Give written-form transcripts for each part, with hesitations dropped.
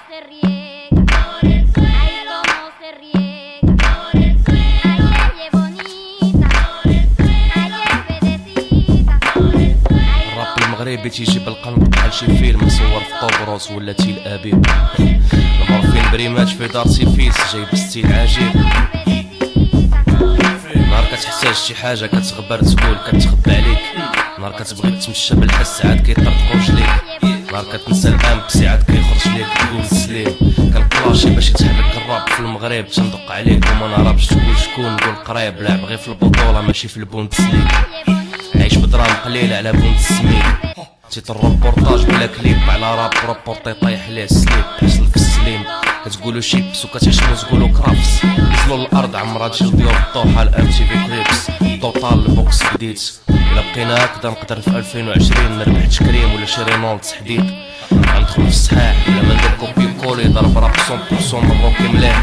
se riega por el suelo, ay cómo se riega por el suelo, ay ella bonita por el suelo, ay بديتيتا por el suelo. الراب المغربي تيجي بالقلب بحال شي فيلم مصور في طوبروس ولا تيل ابيب. المورفين بريمات في دار سيفيس جايب ستيل عجيب. نهار كتحتاج شي حاجه كتغبر تقول كتخبى عليك، نهار كتبغي تمشى بالحس عاد كيطرطقو رجليك، نهار كتنسى الامبسي عاد كيخرج ليك تقول سليم. كنكلاشي باش يتحرك الراب في المغرب تندق عليك وما نعرفش تقول شكون، نقول قريب لعب غير في البطوله ماشي في البوندسليغ، عايش بدراهم قليله على بوندسميغ. تيتر الروبورتاج بلا كليب على راب روبورتي طايح ليه السليب حصل في السليم. كتقولو شيبس وكتعشمو تقولو كرافس، نزلو الارض عمرها تجي لديور الطوحه الام تي في كليبس. توتال البوكس بديت الا بقينا هكذا نقدر في 2020 نربح تكريم ولا شي رينولد حديد. غندخل في الصحاح بلا ما ندير كوبي كولي ضرب راب 100% من روكي مليح.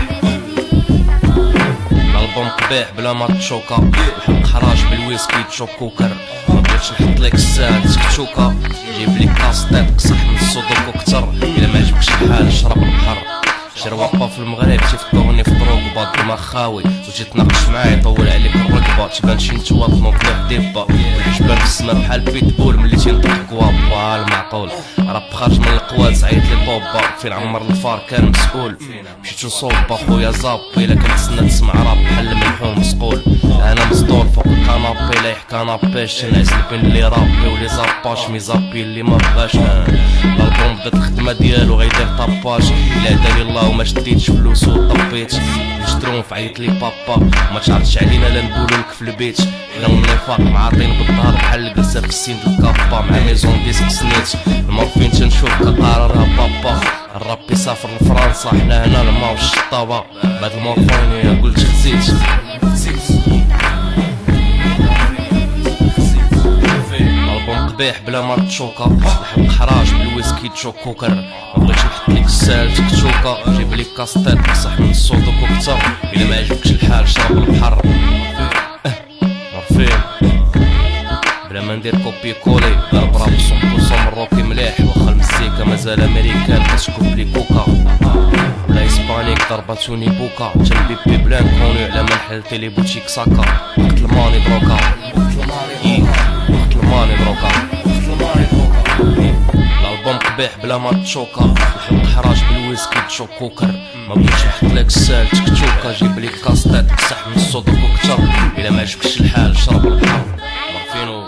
الالبوم قبيح بلا ما تشوكا، الحق حراج بالويسكي تشوك كوكر. مبغيتش نحط ليك الساعة تكتوكا، جيب لي كاستيط قصح من الصدوكو كتر. الا معجبكش الحال شرب البحر، شي رواقة في المغرب تيفكروني في دروكبا ديما خاوي وجيت تناقش معايا يطول عليك الركبة. تبان شي نتوما تنوض لي ديبا والحجبان في السما بحال بيتبول ملي تينطق كوابا المعقول. راب خارج من القواد عيط لي طوبا فين عمر الفار كان مسؤول. مشيت نصوب خويا زاب الا كنتسنى تسمع راب بحال الملحون مسقول. انا مسطول فوق الكنابي لايح كنابيش نعس بين لي رابي ولي زاباش ميزابي اللي ما بغاش. الالبوم بدات الخدمه ديالو غيدير طاباج، الا هداني الله وما شديتش فلوس وطبيت نشترون في عيط لي بابا ما تعرضش علينا لا نقولو لك في البيت. حنا والنفاق معاطين بالظهر بحال الجلسه في السين الكابا مع ميزون ديسك سنيت. المورفين تنشوف كقرارها بابا، الراب يسافر لفرنسا حنا هنا الماء والشطابه. بعد المورفين قلت خزيت البوم قبيح بلا ما تشوكا، الحق حراج بالويسكي تشوك كوكر. مبغيتش نحط ليك السال تكتوكا، جيب لي كاستيط بصح من الصودوكو كتر. الا ما عجبكش الحال شرب البحر. مورفين بلا ما ندير كوبي كولي ضرب راب 100% من روكي مليح. واخا المزيكا مازال امريكان كتشكوب لي كوكا ولا اسبانيك ضرباتوني بوكا. جنبي بي بلان كوني على منحل تيلي بوتيك ساكا. وقت الماني دروكا وقت الماني دروكا. الالبوم قبيح بلا ما تشوكا، الحق حراج بالويسكي تشوك كوكر. مبغيتش نحط لك السال تكتوكا، جيب لي كاستيط قصح من الصدوكو كتر. الا ما عجبكش الحال شرب البحر. مورفينو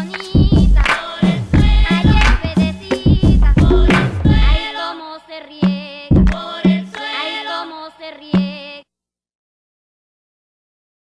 se riega.